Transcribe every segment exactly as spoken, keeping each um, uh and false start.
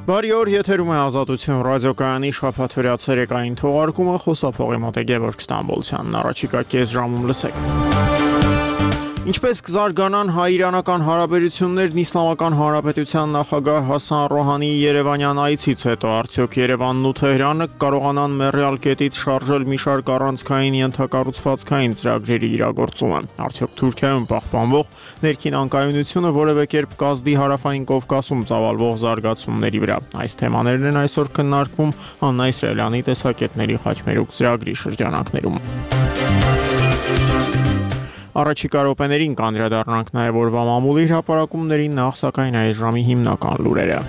Բարի օր, եթերում է Ազատություն ռադիոկայանի շաբաթվա ցերեկային թողարկումը, խոսափողի մոտ է Գևորգ Ստամբոլցյանն, առաջիկա կես ժամում լսեք։ Ինչպես կզարգանան հայ-իրանական հարաբերություններն Իսլամական Հանրապետության նախագահ Հասան Ռոհանիի Երևանյան այցից հետո, արդյոք Երևանն ու Թեհրանը կարողանան մեռյալ կետից շարժել մի շարք առանցքային ենթակառուցվածքային ծրագրերի իրագործումը, արդյոք Թուրքիայում պահպանվող ներքին անկայունությունը որևէ կերպ կազդի Հարավային Կովկասում ծավալվող զարգացումների վրա։ Այս թեմաներն են այսօր քննարկվում Աննա Իսրայելյանի տեսակետների խաչմերուկ ծրագրի շրջանակներում։ Առաջիկա րոպեներին կանդրադառնանք նաև օրվա մամուլի հրապարակումներին, նախ սակայն այս ժամի հիմնական լուրերը։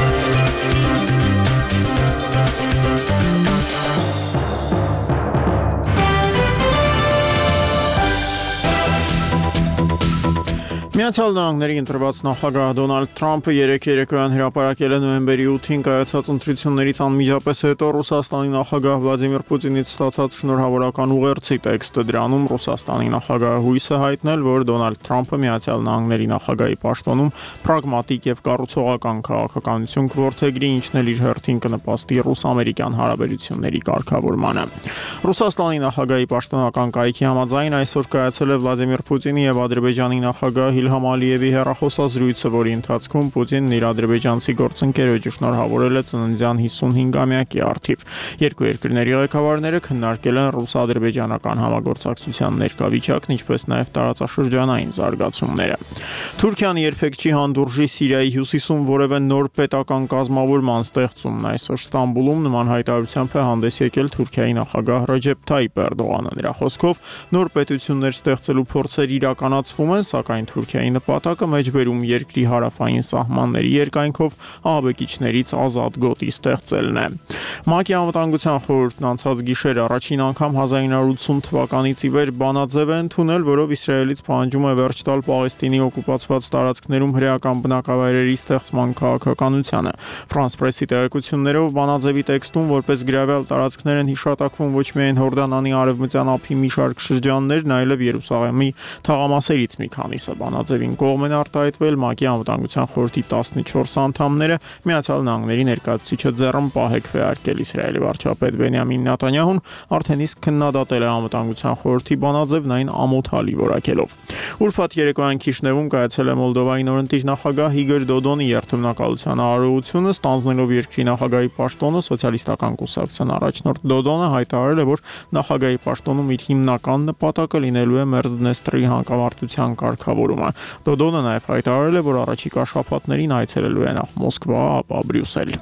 Միացյալ Նահանգների ընտրված նախագահ Դոնալդ Թրամփը երեկ երեկոյան հրապարակել է նոյեմբերի ութին կայացած ընտրություններից անմիջապես հետո Ռուսաստանի նախագահ Վլադիմիր Պուտինից ստացած շնորհավորական ուղերձի տեքստը։ Դրանում Ռուսաստանի նախագահը հույս է հայտնել, որ Դոնալդ Թրամփը Միացյալ Նահանգների նախագահի պաշտոնում պրագմատիկ եւ կառուցողական քաղաքականություն կորդեգրի, ինչն էլ իր հերթին կնպաստի ռուս-ամերիկյան հարաբերությունների կարգավորմանը։ Ռուսաստանի նախագահի պաշտոնական կայքի համաձայն այսօր կայացել է Վլադիմիր Պուտինի եւ Ադրբեջանի նախագահ Իլհամ Ալիևի հեռախոսազրույցը, որի ընթացքում Պուտինն իր ադրբեջանցի գործընկերոջը շնորհավորել է ծննդյան հիսունհինգամյակի առթիվ։ Երկու երկրների ղեկավարները քննարկել են ռուս-ադրբեջանական համագործակցության ներկայավիճակն, ինչպես նաև տարածաշրջանային զարգացումները։ Թուրքիան երբեք չի հանդուրժի Սիրիայի հյուսիսում որևէ նոր պետական կազմավորման ստեղծումն։ Այսօր Ստամբուլում նման հայտարարությամբ է հանդես եկել Թուրքիայի նախագահ Ռեջեփ Թայիփ Էրդողանը։ Նրա խոսքով նոր պետություններ ստեղծելու փորձեր իրականացվում են, սակայն Թուրքիայի նպատակը մեջբերում երկրի հարավային սահմանների երկայնքով ահաբեկիչներից ազատ գոտի ստեղծելն է։ ՄԱԿ-ի անվտանգության խորհուրդն անցած գիշեր առաջին անգամ հազար ինը հարյուր ութսուն թվականից ի վեր բանաձև է ընդունել, որով Իսրայելից պահանջում է վերջ տալ Պաղեստինի օկուպացված տարածքներում հրեական բնակավայրերի ստեղծման քաղաքականությանը։ Ֆրանս պրեսի տեղեկություններով բանաձևի տեքստում որպես գրավյալ տարածքներ են հիշատակվում ոչ միայն Հորդանանի արևմտյան ափի մի շարք շրջաններն, այլև Երուսաղեմի թաղամասերից մի քանիսը։ Բանաձևին կողմ են արտահայտվել ՄԱԿ-ի անվտանգության խորհրդի տասնչորս անդամները, Միացյալ Նահանգների ներկայացուցիչը ձեռն պահեք քվեարկել Իսրայելի վարչապետ Բենյամին Նեթանյահուն արդեն իսկ քննադատել է անվտանգության խորհրդի բանաձևն այն ամոթալի որակելով։ Ուրբաթ երեկոյան Քիշնևում կայացել է Մոլդովայի նորընտիր նախագահ Իգոր Դոդոնի երթմնակալության արարողությունը, ստանձնելով երկրի նախագահի պաշտոնը, սոցիալիստական կուսակցության առաջնորդ Դոդոնը հայտարարել է, որ նախագահի պաշտոնում իր հիմնական նպատակը լինելու է Մերձդնեստրի հակամարտության կարգավորումը։ Դոդոնը նաև հայտարարել է, որ առաջիկա շաբաթներին այցելելու է նախ Մոսկվա, ապա Բրյուսել։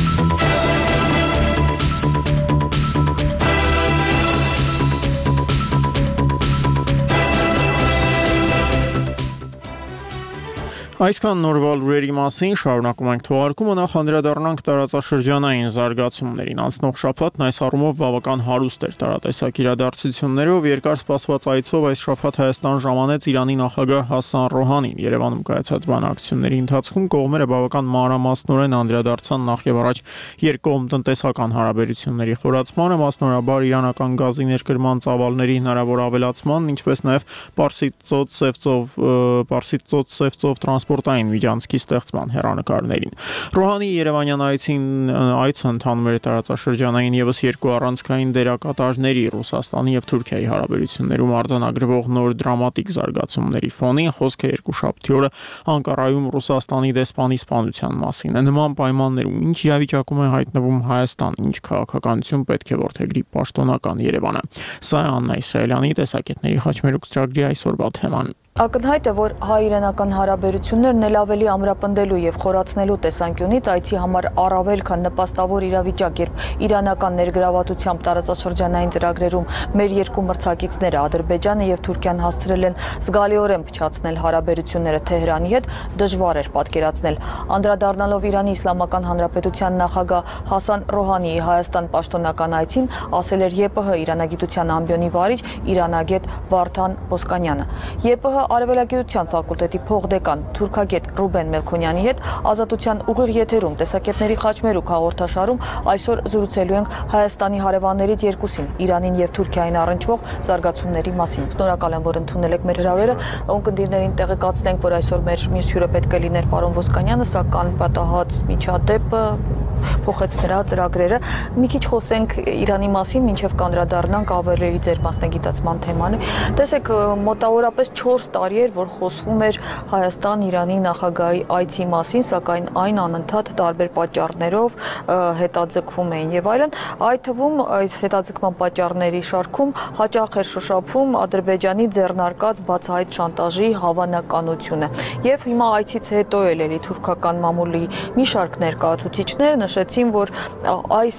Այսքան նորվա լուրերի մասին, շարունակում ենք թողարկումը, նախ անդրադառնանք տարածաշրջանային զարգացումներին։ Անցնող շաբաթն այս առումով բավական հարուստ էր տարատեսակ իրադարձություններով։ Երկար սպասված այցով այս շաբաթ Հայաստան ժամանեց Իրանի նախագահ Հասան Ռոհանին։ Երևանում կայացած բանակցությունների ընթացքում կողմերը բավական մանրամասնորեն անդրադարձան նախ եւ առաջ երկկողմ տնտեսական հարաբերությունների խորացմանը, մասնորաբար իրանական գազի ներկրման ծավալների հնարավոր ավելացման, ինչպես նաև Պարսից ծոց-Սևծով Պարսից ծոց-Սևծով տրանսպորտային միջանցքի ստեղծման հեռանկարներին։ Ռոհանի Երևանյան այցին այցը ընթանում էր տարածաշրջանային եւս երկու առանցքային դերակատարների՝ Ռուսաստանի եւ Թուրքիայի հարաբերություններում արձանագրվող նոր դրամատիկ զարգացումների ֆոնին։ Խոսքը երկուշաբթի օրը Անկարայում Ռուսաստանի դեսպանի սպանության մասին է։ Նման պայմաններում ինչ իրավիճակում է հայտնվում Հայաստան, ինչ քաղաքականություն պետք է որդեգրի պաշտոնական Երևանը։ Սա է Աննա Իսրայելյանի տեսակետների խաչմերուկ ծրագրի այսօրվա թեման։ Ակնհայտ է, որ հայ-իրանական հարաբերություններն էլ ավելի ամրապնդելու եւ խորացնելու տեսանկյունից այցի համար առավել քան նպաստավոր իրավիճակ, երբ իրանական ներգրավվածությամբ տարածաշրջանային ծրագրերում մեր երկու մրցակիցները Ադրբեջանը եւ Թուրքիան հասցրել են զգալիորեն փչացնել հարաբերությունները Թեհրանի հետ, դժվար էր պատկերացնել։ Անդրադառնալով Իրանի Իսլամական Հանրապետության նախագահ Հասան Ռոհանիի Հայաստան պաշտոնական այցին, ասել էր ԵՊՀ իրանագիտության ամբիոնի վարիչ իրանագետ Վարդան Բոսկանյանը։ ԵՊՀ Արևելագիտության ֆակուլտետի փոխդեկան թուրքագետ Ռուբեն Մելքոնյանի հետ Ազատության ուղիղ եթերում տեսակետների խաչմերուկ հաղորդաշարում այսօր զրուցելու ենք Հայաստանի հարևաններից երկուսին՝ Իրանին եւ Թուրքիային առնչվող զարգացումների մասին։ Շնորհակալ եմ, որ ընդունել եք մեր հրավերը։ Ունկնդիրներին տեղեկացնենք, որ այսօր մեր մյուս հյուրը պետք է լիներ պարոն Ոսկանյանը, սակայն պատահած միջադեպը փոխեց նրա ծրագրերը։ Մի քիչ խոսենք Իրանի մասին, մինչև կանդրադառնանք ավելի ձեր մասնագիտացման թեման։ Տեսեք, մոտավորապես չորս տարի էր, որ խոսվում էր Հայաստան-Իրանի նախագահի այցի մասին, սակայն այն անընդհատ տարբեր պատճառներով հետաձգվում էին եւ այլն։ Այդ թվում այս հետաձգման պատճառների շարքում հաճախ էր շոշափվում Ադրբեջանի ձեռնարկած բացահայտ շանտաժի հավանականությունը։ Եվ հիմա այցից հետո էլ էլի թուրքական մամուլի մի շարք ներկայացուցիչներ նշեցին, որ այս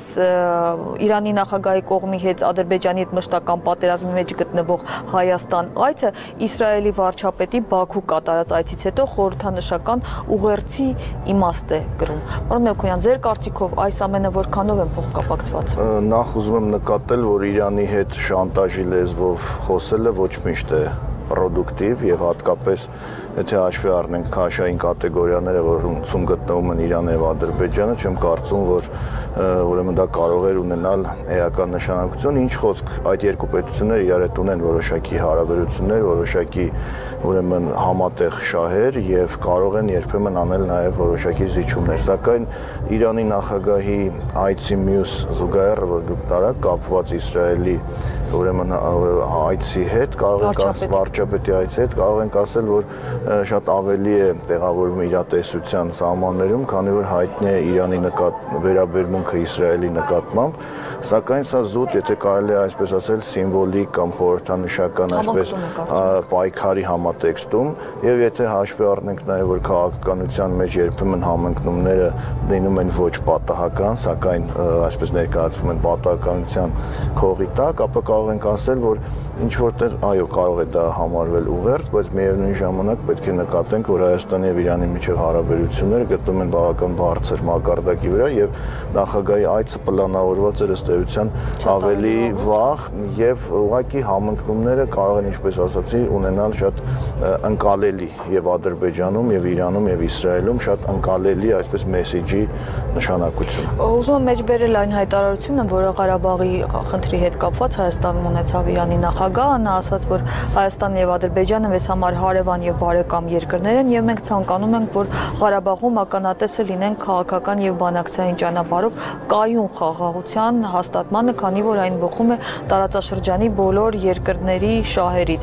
Իրանի նախագահի կողմի հետ Ադրբեջանի հետ մշտական պատերազմի մեջ գտնվող Հայաստան այցը Իսրայելի վարչապետի Բաքու կատարած այցից հետո խորհրդանշական ուղերձի իմաստ է կրում։ Պարոն Մելքոնյան, ձեր կարծիքով այս ամենը որքանով են փոխկապակցված։ Նախ ուզում եմ նկատել, որ Իրանի հետ շանտաժի լեզվով խոսելը ոչ միշտ է պրոդուկտիվ եւ հատկապես եթե հաշվի առնենք քաշային կատեգորիաները, որոնցում գտնվում են Իրանը եւ Ադրբեջանը, չեմ կարծում, որ ուրեմն դա կարող էր ունենալ էական նշանակություն, ինչ խոսք այդ երկու պետությունները իրար հետ ունեն որոշակի հարաբերություններ, որոշակի ուրեմն համատեղ շահեր եւ կարող են երբեմն անել նաեւ որոշակի զիջումներ, սակայն Իրանի նախագահի այցի մյուս զուգահեռը, որ դուք տարաք, կապված Իսրայելի ուրեմն այցի հետ, կարող ենք ասել վարչապետի այցի հետ, կարող ենք ասել, որ շատ ավելի է տեղավորվում իրատեսության սահմաններում, քանի որ հայտնի է Իրանի վերաբերմունքը Իսրայելի նկատմամբ, սակայն սա զուտ, եթե կարելի է այսպես ասել, սիմվոլիկ կամ խորհրդանշական այսպես պայքարի համատեքստում, եւ եթե հաշվի առնենք նաեւ, որ քաղաքականության մեջ երբեմն համընկնումները լինում են ոչ պատահական, սակայն այսպես ներկայացվում են պատահականության քողի տակ, ապա կարող ենք ասել, որ ինչ որտեղ այո կարող է դա համարվել ուղերձ, բայց միևնույն ժամանակ պետք է նկատենք, որ Հայաստանի եւ Իրանի միջև հարաբերությունները գտնվում են բավական բարձր մակարդակի վրա եւ նախագահի այցը պլանավորված էր ըստ էության ավելի վաղ եւ ուղղակի համընկնումները կարող են, ինչպես ասացի, ունենալ շատ ընկալելի եւ Ադրբեջանում եւ Իրանում եւ Իսրայելում շատ ընկալելի այսպես մեսեջի նշանակություն։ Ուզում եմ մեջբերել այն հայտարարությունը, որը Ղարաբաղի խնդրի հետ կապված Հայաստանում ունեցավ Իրանի նախագահը, նա ասաց, որ Հայաստանն եւ Ադրբեջանը մեզ համար հարևան եւ բարեկամ երկրներ են եւ մենք ցանկանում ենք, որ Ղարաբաղում ականատեսը լինենք քաղաքական եւ բանակցային ճանապարհով կայուն խաղաղության հաստատմանը, քանի որ այն բխում է տարածաշրջանի բոլոր երկրների շահերից։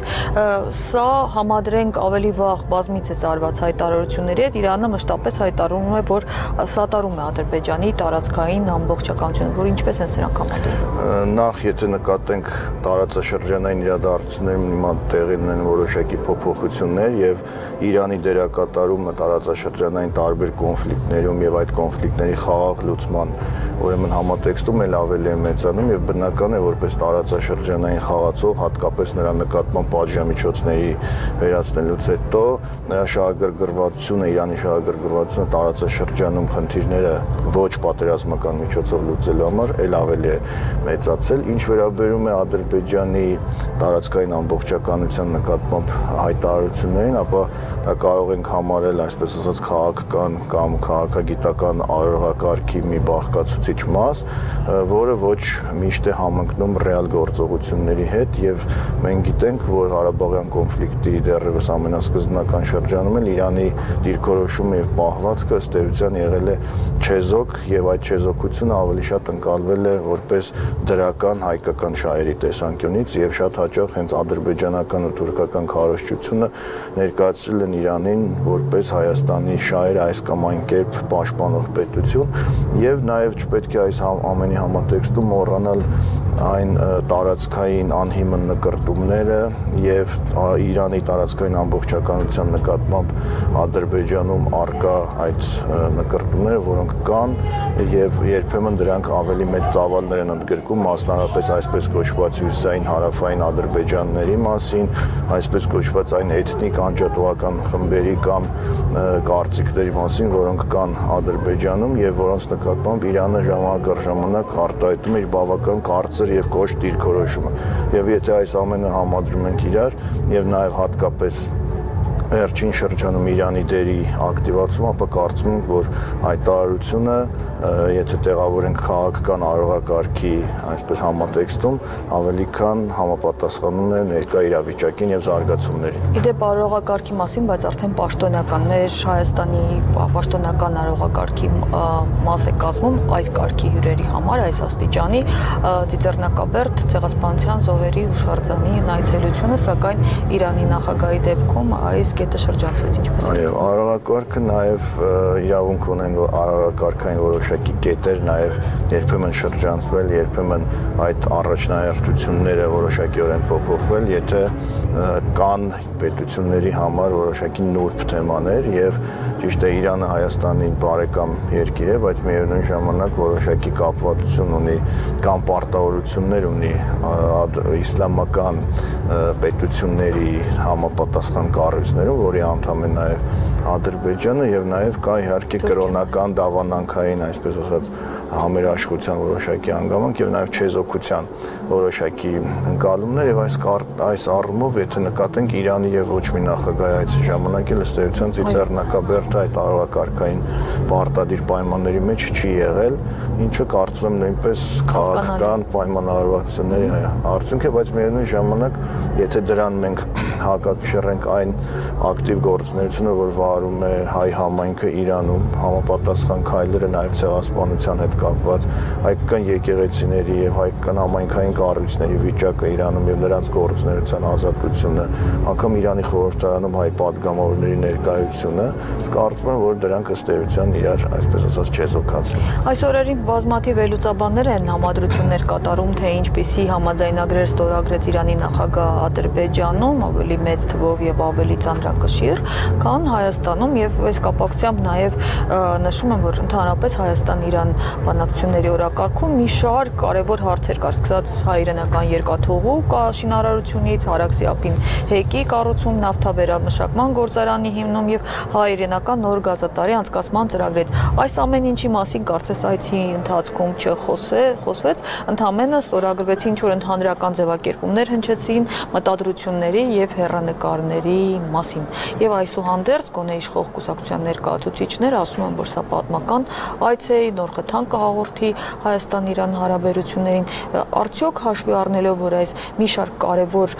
Սա համադրենք ավելի վաղ բազմիցս արված հայտարարությունների հետ, Իրանը մշտապես հայտարարում է, որ սատարում է Ադրբեջանի տարածքային ամբողջականությունը, որ ինչպես են սրանք համադրում։ Նախ եթե նկատենք տարածաշրջանային իրադարձություններում հիմա տեղի ունեն որոշակի փոփոխություններ եւ Իրանի դերակատարումը տարածաշրջանային տարբեր կոնֆլիկտներում եւ այդ կոնֆլիկտների խաղաղ լուծման ուրեմն համատեքստում էլ ավելի է մեծանում եւ բնական է որպես տարածաշրջանային խաղացող հատկապես նրա նկատմամբ պատժամիջոցների վերացնելուց հետո նրա շահագրգռվածությունը Իրանի շահագրգռվածությունը տարածաշրջանում խնդիրները ոչ պատերազմական միջոցով լուծելու համար էլ ավելի է մեծացել, ինչ վերաբերում է Ադրբեջանի տարածքային ամբողջականության նկատմամբ հայտարարություններին, ապա դա կարող ենք համարել այսպես ասած քաղաքական կամ քաղաքագիտական արարողակարգի մի բաղկացուցիչ մաս, որը ոչ միշտ է համընկնում ռեալ գործողությունների հետ եւ մենք գիտենք, որ Ղարաբաղյան կոնֆլիկտի դեռևս ամենասկզբնական շրջանում էլ Իրանի դիրքորոշումը եւ պահվածքը ըստ էության եղել է չեզոք եւ այդ չեզոքությունը ավելի շատ ընկալվել է որպես դրական հայկական շահերի տեսանկյունից եւ շատ հաճախ հենց ադրբեջանական ու թուրքական քարոզչությունը ներկայացրել են Իրանին որպես Հայաստանի շահերը այս կամ այն կերպ պաշտպանող պետություն եւ նաեւ չպետք է այս ամենի համատեքստում մոռանալ այն տարածքային անհիմն նկարտումները եւ Իրանի տարածքային ամբողջականության նկատմամբ Ադրբեջանում արկա այդ նկարտումները, որոնք կան եւ երբեմն դրանք ավելի մեծ ծավալներ են ընդգրկում, մասնավորապես այսպես կոչված հյուսային հարավային ադրբեջանների մասին, այսպես կոչված այն էթնիկ անջատողական խմբերի կամ կարծիքների մասին, որոնք կան Ադրբեջանում եւ որոնց նկատմամբ Իրանը ժամանակ առ ժամանակ արտահայտում է իր բավական կարծր եւ կոշտ դիրքորոշումը։ Եվ եթե այս ամենը համադրում ենք իրար եւ նաեւ հատկապես վերջին շրջանում Իրանի դերի ակտիվացում, ապա կարծում եմ, որ հայտարարությունը, եթե տեղավորենք քաղաքական արարողակարգի, այսպես համատեքստում, ավելի քան համապատասխանում է ներկա իրավիճակին եւ զարգացումներին։ Իդեպ արարողակարգի մասին, բայց արդեն պաշտոնական մեր Հայաստանի պաշտոնական արարողակարգի մաս է կազմում այս կարգի հյուրերի համար, այս աստիճանի Ծիծեռնակաբերդ ցեղասպանության զոհերի հուշարձանի այցելությունը, սակայն Իրանի նախագահի դեպքում այս կետը շրջանցեց, ինչպես է։ Այո, արարողակարգը նաև իրավունք ունեն արարողակարգային որոշակի կետեր նաև երբեմն շրջանցվել, երբեմն այդ առաջնահերթությունները որոշակիորեն փոփոխվել, եթե կան պետությունների համար որոշակի նուրբ թեմաներ եւ ճիշտ է Իրանը Հայաստանին բարեկամ երկիր է, բայց միևնույն ժամանակ որոշակի կապվածություն ունի կամ պարտավորություններ ունի իսլամական պետությունների համապատասխան կառույցներում, որի անդամ է նաև Ադրբեջանը եւ նաեւ կա իհարկե կրոնական դավանանքային, այսպես ասած, համերաշխության որոշակի հանգամանք եւ նաեւ չեզոքության որոշակի ընկալումներ եւ այս այս առումով եթե նկատենք Իրանի եւ ոչ մի նախագահի այս ժամանակի ըստ էության Ծիծեռնակաբերդը այդ արարողակարգային պարտադիր պայմանների մեջ չի եղել, ինչը կարծում եմ նույնպես քաղաքական պայմանավորվածությունների արդյունք է, բայց միևնույն ժամանակ եթե դրան մենք հակակշռենք այն ակտիվ գործունեությունը, որ վարում է հայ համայնքը Իրանում, համապատասխան քայլերը նաև ցեղասպանության հետ կապված, հայկական եկեղեցիների եւ հայկական համայնքային կառույցների վիճակը Իրանում եւ նրանց գործունեության ազատությունը, անգամ Իրանի խորհրդարանում հայ падգամավորների ներկայությունը, կարծում եմ, որ դրանք ըստ էության իրար, այսպես ասած, չեզոքացվեն։ Այս օրերին բազմաթիվ վերլուծաբաններ են համադրություններ կատարում, թե ինչպիսի համաձայնագրեր ստորագրեց Իրանի նախագահ Ադրբեջանում, ավելի մեծ թվով եւ ավելի ծանրակշիռ, քան Հայաստանում եւ այս կապակցությամբ նաեւ նշում եմ, որ ընդհանրապես Հայաստան-Իրան բանակցությունների օրակարգում մի շարք կարևոր հարցեր կար, սկսած հայ-իրանական երկաթուղու շինարարությունից, Հարաքսի ափին հեկի կառուցում, նավթավերամշակման գործարանի հիմնում եւ հայ-իրանական նոր գազատարի անցկացման ծրագրից։ Այս ամեն ինչի մասին կարծես այցի ընթացքում չխոսվեց, ընդհանրապես ստորագրվեցին ինչ-որ ընդհանրական ձևակերպումներ հնչեցին մտադրությունների եւ հեռանկարների մասին։ Եվ այսուհանդերձ գոնե իշխող կուսակցության ներկայացուցիչները ասում են, որ սա պատմական այց է, նոր խթան կհաղորդի Հայաստան-Իրան հարաբերություններին, արդյոք հաշվի առնելով, որ այս մի շարք կարևոր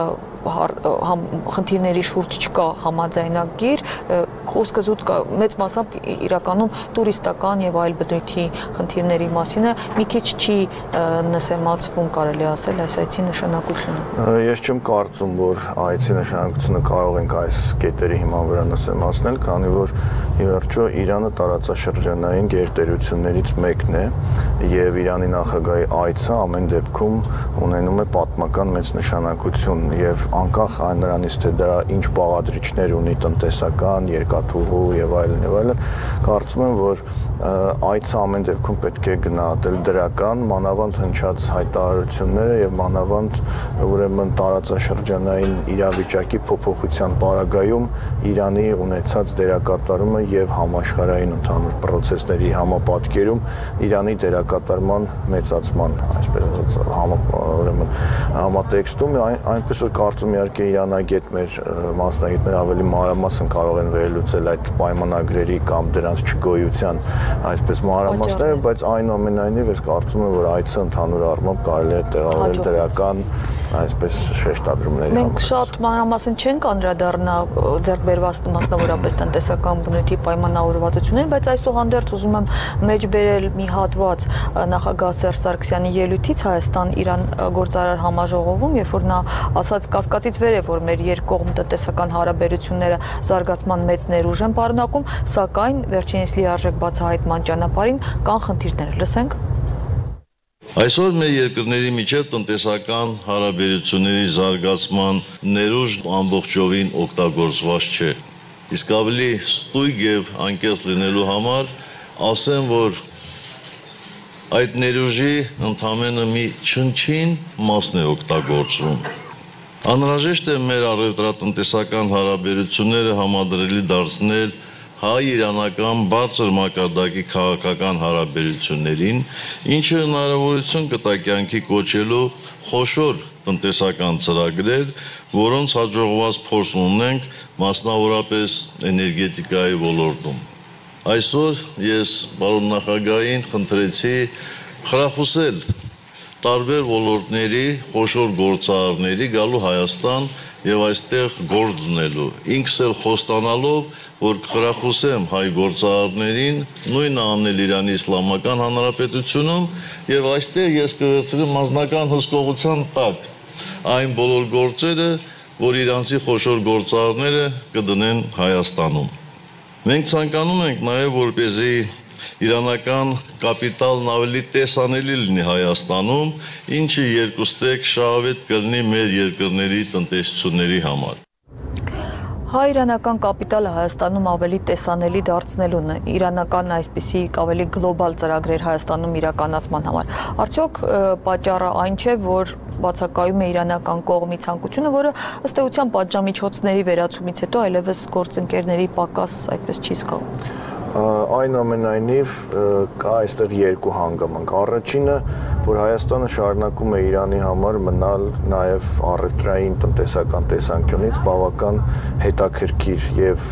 խնդիրների շուրջ չկա համաձայնագիր, խոսքը զուտ մեծ մասամբ իրականում տուրիստական եւ այլ բնույթի խնդիրների մասին է, մի քիչ չի նսեմացվում, կարելի ասել, այս այցի նշանակությունը։ Ես չեմ կարծում, որ այցի նշանակությունը կարող ենք այս կետերի հիման վրա նսեմացնել, քանի որ ի վերջո Իրանը տարածաշրջանային գերտերություններից մեկն է եւ Իրանի նախագահի այցը ամեն դեպքում ունենում է պատմական մեծ նշանակություն եւ անկախ այն նրանից թե դա ինչ բաղադրիչներ ունի տնտեսական, երկաթուղու եւ այլն եւ այլն, կարծում եմ, որ այցը ամեն դեպքում պետք է գնահատել դրական, մանավանդ հնչած հայտարարությունները եւ մանավանդ ուրեմն տարածաշրջանային իրավիճակի փոփոխության պարագայում Իրանի ունեցած դերակատարումը եւ համաշխարհային ընդհանուր process-ների համապատկերում Իրանի դերակատարման մեծացման, այսպես ասած, ուրեմն համատեքստում այնպես որ կարծում իհարկե իրանագետ մեր մասնագետները ավելի մանրամասն կարող են վերլուծել այդ պայմանագրերի կամ դրանց չգոյության այսպես մանրամասները, բայց այնուամենայնիվ ես կարծում եմ, որ այցը ընդհանուր առմամբ կարելի է տեղավորել դրական այսպես շեշտադրումների համար։ Մենք շատ մանրամասն չենք անդրադառնա ձեռք բերված մասնավորապես տնտեսական բնույթի պայմանավորվածություններին, բայց այսուհանդերձ ուզում եմ մեջ բերել մի հատված նախագահ Սերժ Սարգսյանի ելույթից Հայաստան-Իրան գործարար համաժողովում, երբ որ նա ասաց կասկածից վեր է, որ մեր երկկողմ տնտեսական հարաբերությունները զարգացման մեծ ներուժ են պարունակում, սակայն վերջինիս լիարժեք բացահայտման ճանապարհին կան խնդիրներ։ Լսենք։ Այսօր մեր երկրների միջև տնտեսական հարաբերությունների զարգացման ներուժն ամբողջովին օգտագործված չէ։ Իսկ ավելի ստույգ եւ անկեղծ լինելու համար ասեմ, որ այդ ներուժի ընդամենը մի չնչին մասն է օգտագործվում։ Անհրաժեշտ է մեր առևտրատնտեսական հարաբերությունները համադրելի դարձնել հայ-իրանական բարձր մակարդակի քաղաքական հարաբերություններին, ինչը հնարավորություն կտա կյանքի կոչելու խոշոր տնտեսական ծրագրեր, որոնց հաջողված փորձ ունենք մասնավորապես էներգետիկայի ոլորտում։ Այսօր ես պարոն նախագահին խնդրեցի խրախուսել տարբեր ոլորտների խոշոր գործարարների գալու Հայաստան եւ այստեղ գործ դնելու։ Ինքս էլ խոստանալով, որ կխրախուսեմ հայ գործարարներին նույնը անել Իրանի Իսլամական Հանրապետությունում եւ այստեղ ես կվերցնեմ անձնական հսկողության տակ այն բոլոր գործերը, որ իրանցի խոշոր գործարարները կդնեն Հայաստանում։ Մենք ցանկանում ենք նաեւ որպեսզի իրանական կապիտալն ավելի տեսանելի լինի Հայաստանում, ինչը երկուստեք շահավետ կլինի մեր երկրների տնտեսությունների համար։ Հայ-իրանական կապիտալը Հայաստանում ավելի տեսանելի դարձնելուն իրանական այսպիսի ավելի գլոբալ ծրագրեր Հայաստանում իրականացման համար։ Արդյոք պատճառը այն չէ, որ բացակայում է իրանական կողմի ցանկությունը, որը ըստ էության պատժամիջոցների վերացումից հետո այլևս գործընկերների պակաս այդպես չի զգալու։ Այնուամենայնիվ կա այստեղ երկու հանգամանք։ Առաջինը, որ Հայաստանը շարունակում է Իրանի համար մնալ նաև առևտրային տնտեսական տեսանկյունից բավական հետաքրքիր եւ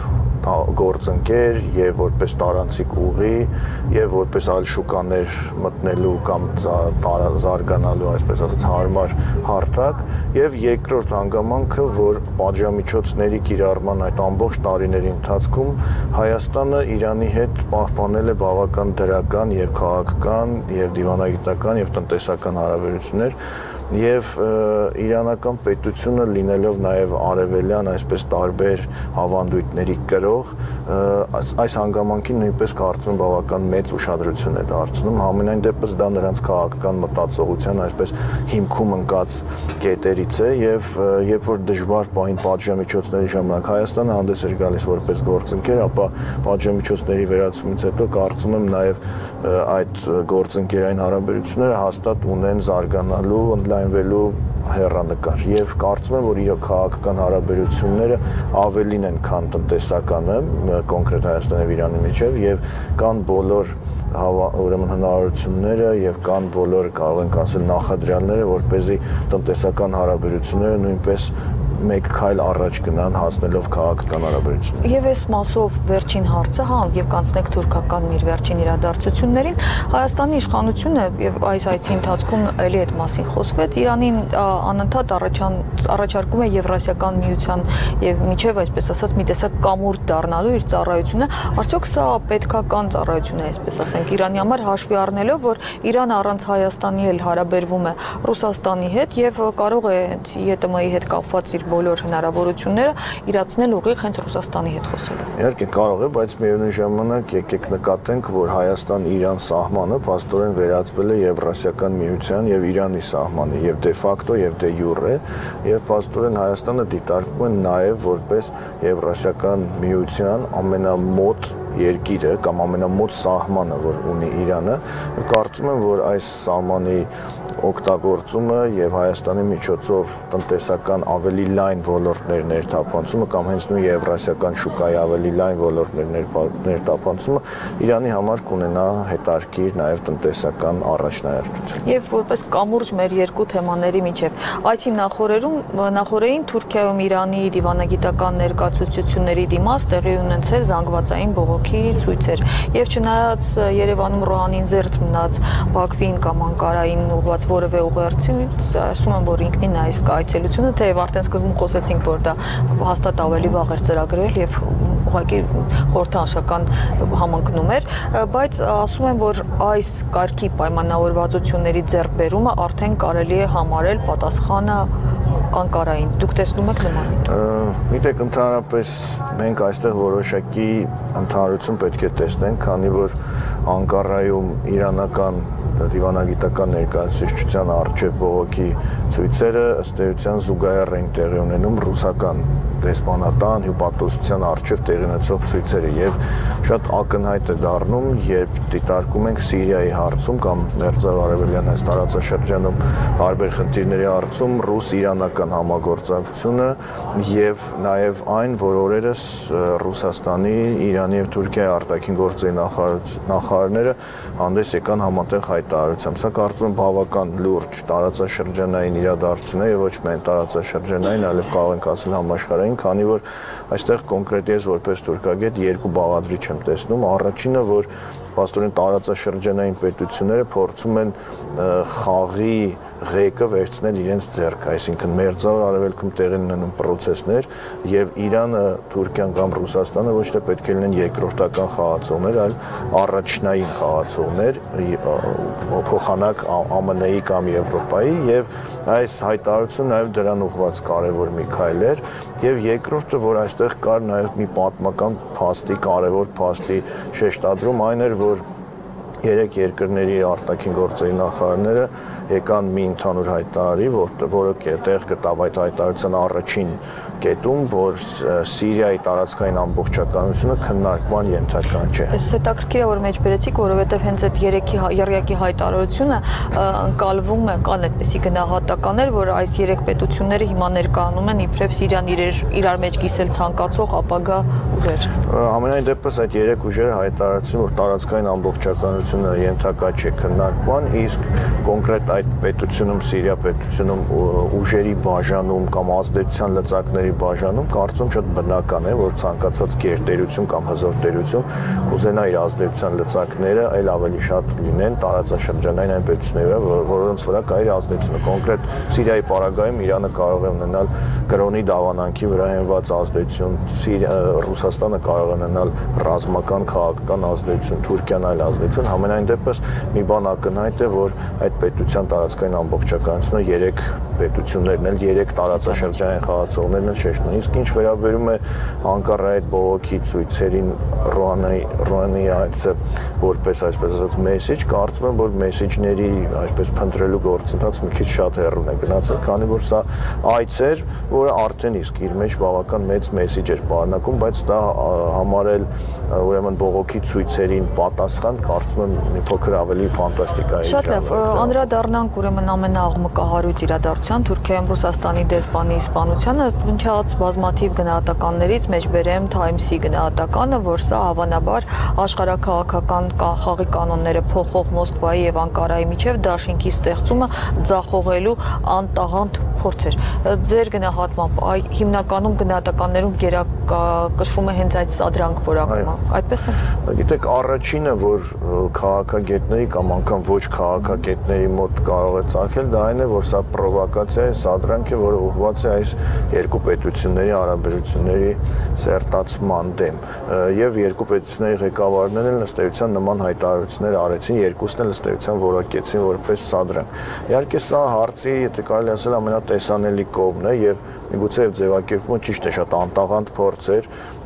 գործընկեր եւ որպես տարանցիկ ուղի եւ որպես այլ շուկաներ մտնելու կամ զարգանալու, այսպես ասած, հարմար հարթակ եւ երկրորդ հանգամանքը, որ պատժամիջոցների կիրառման այդ ամբողջ տարիների ընթացքում Հայաստանը Իրանի հետ պահպանել է բավական դրական եւ քաղաքական եւ դիվանագիտական եւ տնտեսական հարաբերություններ եւ իրանական պետությունը լինելով նաեւ արևելյան այսպես տարբեր ավանդույթների կրող այս հանգամանքին նույնպես կարծում բավական մեծ ուշադրություն է դարձնում համենայն դեպս դա նրանց քաղաքական մտածողության այսպես հիմքում ընկած կետերից է եւ երբ որ դժվար պահին պատժամիջոցների ժամանակ Հայաստանը հանդես էր գալիս որպես գործընկեր, ապա պատժամիջոցների վերացումից հետո կարծում եմ նաեւ այդ գործընկերային հարաբերությունները հաստատ ունեն զարգանալու ընդլայնվելու հեռանկար եւ կարծում եմ, որ իր քաղաքական հարաբերությունները ավելին են, քան տնտեսականը, կոնկրետ Հայաստանի եւ Իրանի միջեւ եւ կան բոլոր ուրեմն հնարավորությունները եւ կան բոլոր կարող ենք ասել նախադրյալները, որպեսզի տնտեսական հարաբերությունները նույնպես մեկ քայլ առաջ գնան հասնելով քաղաքական հարաբերություններ։ Եվ այս մասով վերջին հարցը, հա, եւ կանցնենք թուրքական իր վերջին իրադարձություններին, Հայաստանի իշխանությունը եւ այս այցի ընթացքում ելի այդ մասին խոսվեց, Իրանին անընդհատ առաջարկում է Եվրասիական միության եւ միջև այսպես ասած մի տեսակ կամուրջ դառնալու իր ծառայությունը, արդյոք սա պետքական ծառայություն է, այսպես ասենք, Իրանի համար հաշվի առնելով, որ Իրանը առանց Հայաստանի էլ հարաբերվում է Ռուսաստանի հետ եւ կարող է ԵՏՄ-ի հետ կապված իր բոլոր հնարավորությունները իրացնել ուղիղ հենց Ռուսաստանի հետ խոսելու։ Իհարկե կարող է, բայց միևնույն ժամանակ եկեք նկատենք, որ Հայաստան-Իրան սահմանը փաստորեն վերածվել է Եվրասիական միության եւ Իրանի սահմանի, եւ դե ֆակտո եւ դե յուրե, եւ փաստորեն Հայաստանը դիտարկվում է նաեւ որպես Եվրասիական միության ամենամոտ երկիրը կամ ամենամոտ սահմանը, որ ունի Իրանը, կարծում եմ, որ այս սահմանի օգտագործումը եւ Հայաստանի միջոցով տնտեսական ավելի լայն ոլորտներ ներթափանցումը կամ հենց նույն եվրասիական շուկայի ավելի լայն ոլորտներ ներթափանցումը Իրանի համար կունենա հետաքրքիր նաեւ տնտեսական առաջնահերթություն։ Եվ որպես կամուրջ մեր երկու թեմաների միջև այցի նախորդերում նախորդային Թուրքիայում Իրանի դիվանագիտական ներկայացությունների դիմաց տեղի ունեցել զանգվածային բողոքի ցույցեր եւ չնայած Երևանում Ռոհանին զերծ մնաց Բաքվին կամ Անկարային ուղղված որևէ ուղերձից, ասում եմ, որ ինքնին այս այցելությունը, թեև արդեն սկզբում խոսեցինք, որ դա հաստատ ավելի վաղ էր ծրագրել եւ ուղղակի խորհրդանշական համընկնում էր, բայց ասում եմ, որ այս կարգի պայմանավորվածությունների ձեռքբերումը արդեն կարելի է համարել պատասխանը Անկարային։ Դուք տեսնում եք նման։ Գիտեք, ընդհանրապես մենք այստեղ որոշակի ընդհանրություն պետք է տեսնենք, քանի որ Անկարայում իրանական դիվանագիտական ներկայացուցչության արժե բողոքի ցույցերը ըստ էության զուգահեռ են տեղի ունենում ռուսական դեսպանատան հյուպատոսության արժեվ տեղի ունեցող ցույցերը եւ շատ ակնհայտ է դառնում, երբ դիտարկում ենք Սիրիայի հարցում կամ Մերձարևելյան այս տարածաշրջանում տարբեր խնդիրների հարցում ռուս-իրանական համագործակցությունը եւ նաեւ այն, որ օրերս Ռուսաստանի, Իրանի եւ Թուրքիայի արտաքին գործերի նախարարները հանդես եկան համատեղ հայտարարությամբ։ Սա կարծում եմ բավական լուրջ տարածաշրջանային իրադարձություն է եւ ոչ միայն տարածաշրջանային, այլև կարող ենք ասել համաշխարհային, քանի որ այստեղ կոնկրետ ես որպես թուրքագետ երկու բաղադրիչ եմ տեսնում։ Առաջինը, որ փաստորեն տարածաշրջանային պետությունները փորձում են խաղի ղեկը վերցնել իրենց ձեռք, այսինքն մերձավոր արևելքում տեղի ունենում process-ներ եւ Իրանը, Թուրքիան կամ Ռուսաստանը ոչ թե պետք է լինեն երկրորդական խաղացողներ, այլ առաջնային խաղացողներ, փոխանակ Α Մ Ն-ի կամ Եվրոպայի եւ այս հայտարարությունը նաեւ դրան ուղղված կարեւոր մի քայլ էր եւ երկրորդը, որ այստեղ կար նաեւ մի պատմական փաստի, կարեւոր փաստի շեշտադրում, այն էր, որ երեք երկրների արտաքին գործերի նախարարները եկան մի ընդհանուր հայտարարի, որը տեղ գտավ այդ հայտարարության առաջին կետում, որ Սիրիայի տարածքային ամբողջականությունը քննարկման ենթակա չէ։ Այս հետաքրքիր է, որ մեջբերեցիք, որովհետև հենց այդ երեքի երյակի հայտարարությունը ընկալվում է, կան այդպիսի գնահատականներ, որ այս երեք պետությունները հիմա ներկայանում են իբրև Սիրիան իրար մեջ կիսել ցանկացող ապագա ուժեր։ Համենայն դեպս այդ երեք ուժերը հայտարարեցին, որ տարածքային ամբողջականությունը ենթակա չէ քննարկման, իսկ կոնկրետ այդ պետությունում, Սիրիա պետությունում ուժերի բաժանում կամ ազդեցության լծակների բաժանում կարծում շատ բնական է, որ ցանկացած գերտերություն կամ հզոր տերություն կուզենա իր ազդեցության լծակները այլ ավելի շատ լինեն տարածաշրջանային այն պետությունները, որոնց վրա կա իր ազդեցությունը։ Կոնկրետ Սիրիայի պարագայում Իրանը կարող է ունենալ կրոնի դավանանքի վրա հենված ազդեցություն, Ռուսաստանը կարող է ունենալ ռազմական, քաղաքական ազդեցություն, Թուրքիան այլ ազդեցություն։ Համենայն դեպս մի բան ակնհայտ է, որ այդ պետության տարածքային ամբողջականությունը երեք պետություններն էլ, երեք տարածաշրջանային խաղացողներն էլ շեշտում։ Իսկ ինչ վերաբերում է Անկարայի այդ բողոքի ցույցերին Ռուհանիի Ռուհանիի այցը որպես այսպես ասած մեսեջ, կարծում եմ, որ մեսեջների այսպես փնտրելու գործընթացը մի քիչ շատ հեռուն է գնացել, քանի որ սա այց էր, որը արդեն իսկ իր մեջ բավական մեծ մեսեջ էր պարունակում, բայց դա համարել ուրեմն բողոքի ցույցերին պատասխան, կարծում եմ մի փոքր ավելի ֆանտաստիկա է։ Շատ լավ, անդրադառնանք ուրեմն ամենաաղմկահարույց իրադարձության Թուրքիայում Ռուսաստանի դեսպանի սպանությանը, հնչած բազմաթիվ գնահատականներից մեջբերեմ Times-ի գնահատականը, որ սա հավանաբար աշխարհաքաղաքական խաղի կանոնները փոխող Մոսկվայի եւ Անկարայի միջև դաշինքի ստեղծումը ձախողելու անտաղանդ փորձ էր։ Ձեր գնահատմամբ այ հիմնականում գնահատականներում գերակշռում է հենց այդ սադրանք որակումը, այդպես է։ Գիտեք, առաջինը, որ քաղաքագետների կամ անգամ ոչ քաղաքագետների մոտ կարող է ծագել, դա այն է, որ սա պրովոկացիա է, սադրանք է, որը ուղղված է այս երկու պետությունների հարաբերությունների սերտացման դեմ։ Եվ երկու պետությունների ղեկավարներն էլ ըստ էության նման հայտարարություններ արեցին, երկուսն էլ ըստ էության որակեցին որպես սադրանք։ Իհարկե սա հարցի, եթե կարելի ասել, ամենատեսանելի կողմն է եւ միգուցե եւ ձևակերպումը ճիշտ է, շատ անտաղանդ փորձ էր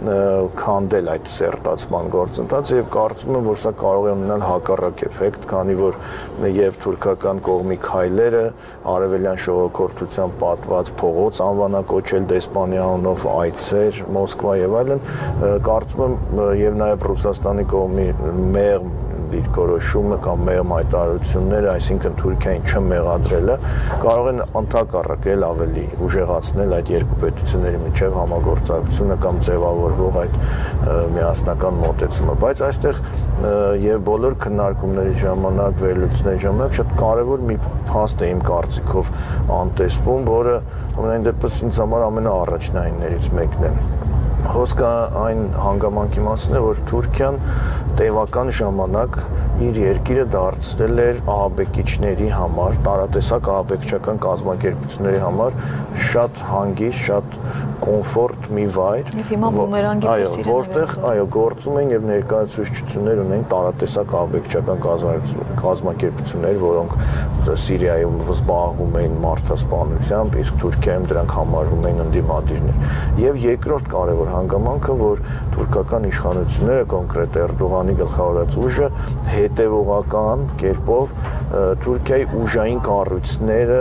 քանդել այդ սերտացման գործընթացը եւ կարծում եմ, որ սա կարող է ունենալ հակառակ էֆեկտ, քանի որ եւ թուրքական կողմի քայլերը արևելյան ժողովրդության պատված փողոց անվանակոչել դեսպանի անունով այցեր Մոսկվա եւ այլն, կարծում եմ եւ նաեւ Ռուսաստանի կողմի մեղմ դիրքորոշումը կամ մեղմ հայտարարությունները, այսինքն Թուրքիային չմեղադրելը, կարող են ընդհակառակել ավելի ուժեղացնել այդ երկու պետությունների միջև համագործակցությունը կամ ձևավորվող այդ միասնական մոտեցումը, բայց այստեղ եւ բոլոր քննարկումների ժամանակ, վերլուծությունների ժամանակ շատ կարեւոր մի փաստ է իմ կարծիքով անտեսվում, որը ամենայն դեպս ինձ համար ամենաառաջնայիններից մեկն է։ Խոսքը այն հանգամանքի մասին է, որ Թուրքիան տևական ժամանակ իր երկիրը դարձրել էր ահաբեկիչների համար, տարատեսակ ահաբեկչական կազմակերպությունների համար շատ հանգիստ, շատ կոմֆորտ մի վայր, այո, որտեղ այո, գործում են եւ ներկայացուցիչներ ունեն տարատեսակ ահաբեկչական կազմակերպություններ, որոնք Սիրիայում զբաղվում էին մարդասպանությամբ, իսկ Թուրքիայում դրանք համարվում էին ընդդիմադիրներ։ Եվ երկրորդ կարևոր հանգամանքը, որ թուրքական իշխանությունները, կոնկրետ Էրդողանի գլխավորած ուժը հետևողական կերպով Թուրքիայի ուժային կառույցները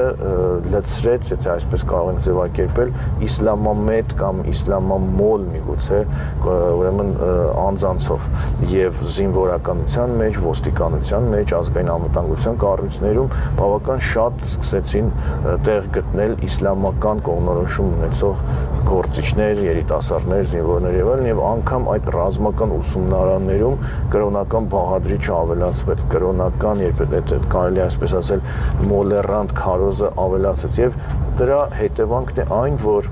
լցրեց, եթե այսպես կարող ենք ձևակերպել, իսլամամետ կամ իսլամամոլ միգուցե ուրեմն անձանցով եւ զինվորականության մեջ, ոստիկանության մեջ, ազգային անվտանգության կառույցներում բավական շատ սկսեցին տեղ գտնել իսլամական կողմնորոշում ունեցող գործիչներ, երիտասարդներ, զինվորներ եւ այլն, եւ անգամ այդ ռազմական ուսումնարաններում կրոնական բաղադրիչ ավելացվեց, կրոնական, երբ կարելի այսպես ասել, մոլերանտ քարոզը ավելացեց եւ դրա հետևանքն է այն, որ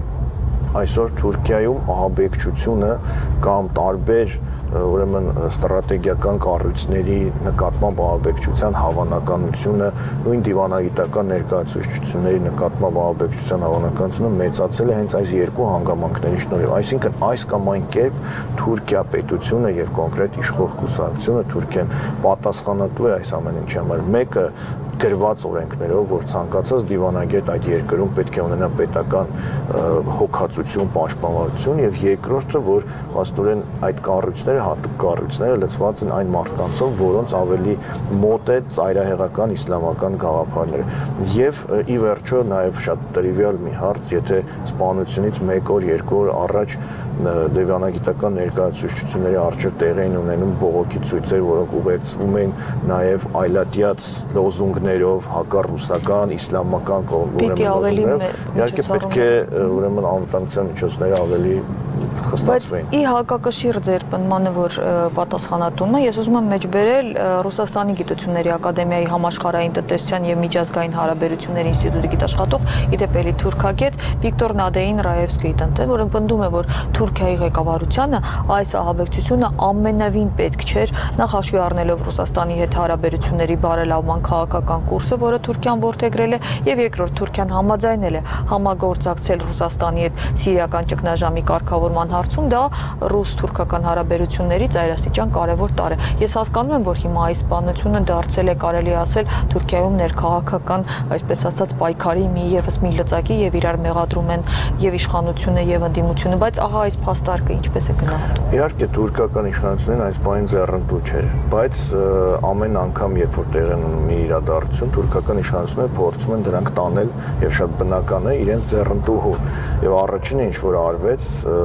այսօր Թուրքիայում ահաբեկչությունը կամ տարբեր ուրեմն ստրատեգիական կառույցների նկատմամբ ահաբեկչության հավանականությունը, նույն դիվանագիտական ներկայացուցչությունների նկատմամբ ահաբեկչության հավանականությունը մեծացել է հենց այս երկու հանգամանքների շնորհիվ։ Այսինքն այս կամ այն կերպ Թուրքիա պետությունը եւ կոնկրետ իշխող կուսակցությունը Թուրքիան պատասխանատու է այս ամեն ինչի համար։ Մեկը գրված օրենքներով, որ ցանկացած դիվանագետ այդ երկրում պետք է ունենա պետական հոգացություն, պաշտպանվածություն, եւ երկրորդը, որ աստորեն այդ կառույցները, հատուկ կառույցները լցված են այն մարդկանցով, որոնց ավելի մոտ է ծայրահեղական իսլամական գաղափարները։ Եվ ի վերջո նաեւ շատ տրիվիալ մի հարց, եթե սպանությունից մեկ օր, երկու օր առաջ դիվանագիտական ներկայացուցչությունների առջև տեղի են ունենում բողոքի ցույցեր, որոնք ուղեկցվում են նաեւ այլատյաց լոզունգներով, հակառուսական, իսլամական կողմնորոշումներով, իհարկե պետք է ուրեմն անվտանգության միջոցները ավելի խստացվեն։ Բայց ի հակակշիռ ձեր պնդմանը, որ պատասխանատուն է, ես ուզում եմ մեջբերել Ռուսաստանի գիտությունների ակադեմիայի համաշխարհային տնտեսության եւ միջազգային հարաբերությունների ինստիտուտի գիտաշխատող, իդեպ էլի թուրքագետ Վիկտոր Նադեին Ռաևսկիի տնտե, որը պնդում է, որ Թուրքիայի ղեկավարությանը այս ահաբեկչությունը ամենևին պետք չէր, նախ հաշվի առնելով Ռուսաստանի հետ հարաբերությունների բարելավման քաղաքական կուրսը, որը Թուրքիան որդեգրել է, եւ երկրորդ Թուրքիան համաձայնել է համագործակցել Ռուսաստանի հետ սիրիական ճգնաժամի կարգավորման հարցում, դա ռուս-թուրքական հարաբերությունների ծայրաստիճան կարևոր տարր է։ Ես հասկանում եմ, որ հիմա այս սպանությունը դարձել է, կարելի ասել, Թուրքիայում ներքաղաքական, այսպես ասած, պայքարի մի եւս մի լծակի եւ իրար մեղադրում են եւ իշխանությունը եւ ընդդիմությունը, բայց ահա այս փաստարկը ինչպես է գնահատում։ Իհարկե թուրքական իշխանությունն այս բանին ձեռնտու չէր, բայց ամեն անգամ, երբ որ տեղի ունենում մի իրադարձություն, թուրքական իշխանությունները փորձում են դրանք տանել եւ շատ բնական է իրենց ձեռնտու։ Եվ առաջինը ինչ որ արվեց,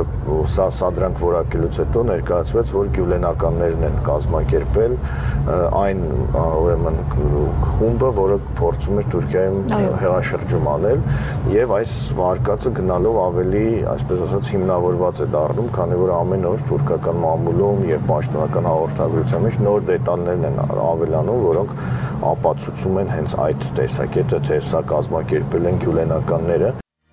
սա սադրանք որակելուց հետո ներկայացվեց, որ գյուլենականներն են կազմակերպել այն ուրեմն խումբը, որը փորձում էր Թուրքիայում հեղաշրջում անել, եւ այս վարկածը գնալով ավելի, այսպես ասած, հիմնավորված է դառնում, քանի որ ամեն օր թուրքական մամուլում եւ պաշտոնական հաղորդագրության մեջ նոր դետալներն են ավելանում, որոնք ապացուցում են հենց այդ տեսակետը, թե սա կազմակերպել են գյուլենականները։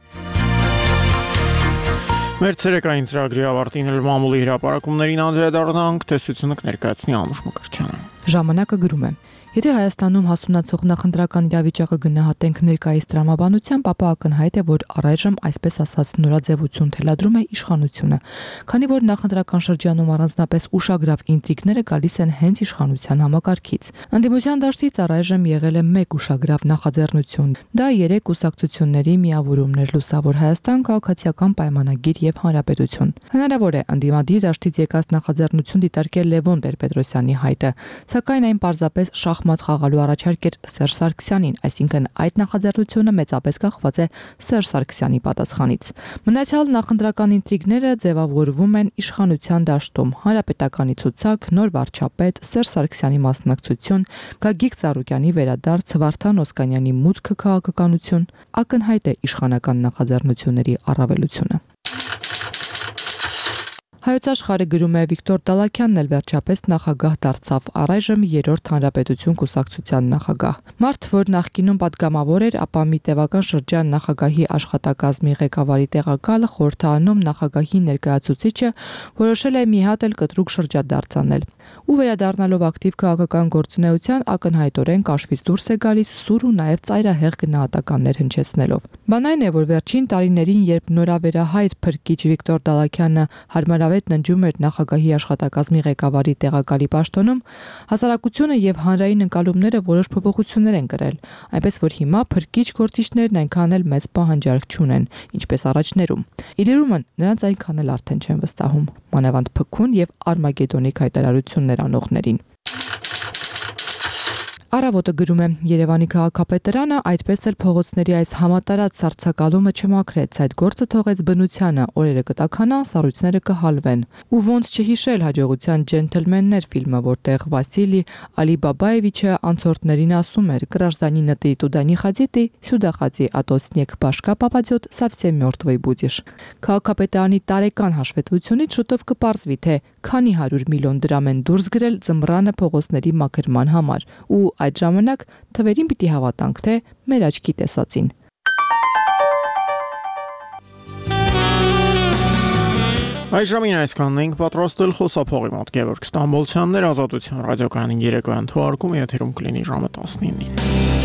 Մեր ցերեկային ծրագրի ավարտին էլ մամուլի հրապարակումներին անդրադառնանք, տեսությունը կներկայացնի Անուշ Մկրտչյանը։ Ժամանակը գրում է. Եթե Հայաստանում հասունացող նախընտրական իրավիճակը գնահատենք ներկայիս տրամաբանությամբ, ապա ակնհայտ է, որ առայժմ այսպես ասած նորաձևություն թելադրում է իշխանությունը, քանի որ նախընտրական շրջանում առանձնապես ուշագրավ ինտրիգները գալիս են հենց իշխանության համակարգից։ Ընդդիմության դաշտից առայժմ եղել է մեկ ուշագրավ նախաձեռնություն։ Դա երեք կուսակցությունների միավորումներ՝ Լուսավոր Հայաստան, Քաղաքացիական պայմանագիր եւ Հանրապետություն։ Հնարավոր է ընդդիմադիր դաշտից եկած նախաձեռնություն դիտարկել Լևոն Տեր-Պետրոսյանի հայտը, սակայն այն պարզապես շախմատ խաղալու առաջարկ էր Սերժ Սարգսյանին, այսինքն այդ նախաձեռնությունը մեծապես կախված է Սերժ Սարգսյանի պատասխանից։ Մնացյալ նախընտրական ինտրիգները ձևավորվում են իշխանության դաշտում՝ Հանրապետականի ցուցակ, նոր վարչապետ, Սերժ Սարգսյանի մասնակցություն, Գագիկ Ծառուկյանի վերադարձ, Վարդան Օսկանյանի մուտքը քաղաքականություն, ակնհայտ է իշխանական նախաձեռնությունների առավելությունը։ Հայոց աշխարհը գրում է Վիկտոր Դալաքյանն էլ վերջապես նախագահ դարձավ, առայժմ երրորդ հանրապետություն կուսակցության նախագահ։ Մարդ, որ նախկինում պատգամավոր էր, ապա մի տևական շրջան նախագահի աշխատակազմի ղեկավարի տեղակալը, խորհրդարանում նախագահի ներկայացուցիչը, որոշել է մի հատ էլ կտրուկ շրջադարձ անել։ Ու վերադառնալով ակտիվ քաղաքական գործունեության, ակնհայտորեն կաշվից դուրս է գալիս սուր ու նաև ծայրահեղ գնահատականներ հնչեցնելով։ Բան այն է, որ վերջին տարիներին, երբ նորավերահայր փրկիչ Վիկտոր Դալաքյանը հարմարավետ ննջում էր նախագահի աշխատակազմի ղեկավարի տեղակալի պաշտոնում, հասարակությունը եւ հանրային ընկալումները որոշ փոփոխություններ են կրել, այնպես որ հիմա փրկիչ գործիչներն այնքան էլ մեծ պահանջարկ չունեն, ինչպես առաջներում։ Իլիրումն նրանց այնքան էլ արդեն չեն վստահում, մանավանդ Փքուն եւ Արմագեդոնիկ հայտարարություններ անողներին։ Առավոտը գրում է. Երևանի քաղաքապետարանը այդպես էլ փողոցների այս համատարած սառցակալումը չմաքրեց, այդ գործը թողեց բնությանը, օրերը կտաքանա, սառույցները կհալվեն։ Ու ոնց չհիշել հաջողության ջենթլմեններ ֆիլմը, որտեղ Վասիլի Ալիբաբաևիչը անցորդներին ասում էր. «Гражданина ты туда не ходи, ты сюда ходи, а то снег башка попадет, совсем мертвый будешь»։ Քաղաքապետարանի տարեկան հաշվետվությունից շուտով կպարզվի, թե քանի հարյուր միլիոն դրամ են դուրս գրել ձմռանը փողոցների մաքրման համար, ու այդ ժամանակ թվերին պիտի հավատանք, թե մեր աչքի տեսածին։ Այժմին այսքանն ենք պատրաստել խոսափողի մոտ Գևորգ Ստամբոլցյանն էր, Ազատություն ռադիոկայանին երեկոյան թողարկումը եթերում կլինի ժամը տասնինին։